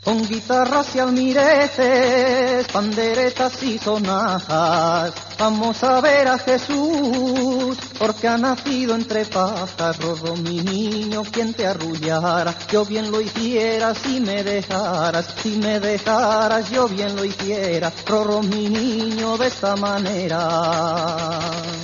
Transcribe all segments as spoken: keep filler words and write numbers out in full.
Con guitarras y almireces, panderetas y sonajas, vamos a ver a Jesús, porque ha nacido entre pájaros. Oh, mi niño, quien te arrullara, yo bien lo hiciera si me dejaras, si me dejaras yo bien lo hiciera, rorro mi niño, de esta manera.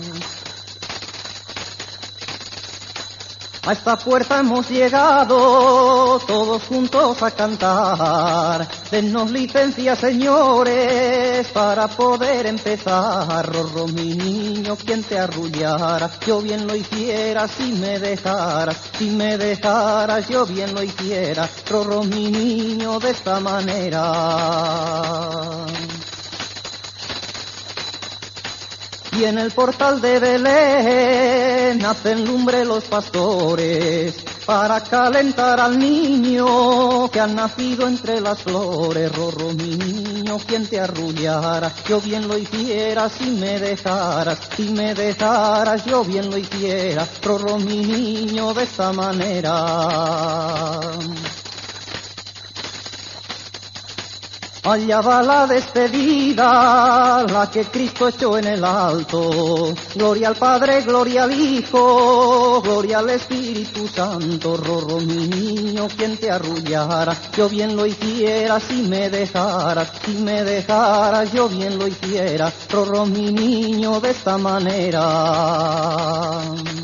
A esta puerta hemos llegado, todos juntos a cantar. Dennos licencia, señores, para poder empezar. Rorro, mi niño, quien te arrullara, yo bien lo hiciera si me dejaras, si me dejaras yo bien lo hiciera. Rorro, mi niño, de esta manera. Y en el portal de Belén hacen lumbre los pastores para calentar al niño que ha nacido entre las flores. Rorro, mi niño, quien te arrullara, yo bien lo hiciera si me dejaras, si me dejaras yo bien lo hiciera. Rorro, mi niño, de esta manera. Allá va la despedida, la que Cristo echó en el alto. Gloria al Padre, gloria al Hijo, gloria al Espíritu Santo. Rorro, mi niño, quien te arrullara, yo bien lo hiciera si me dejaras, si me dejaras yo bien lo hiciera. Rorro, mi niño, de esta manera.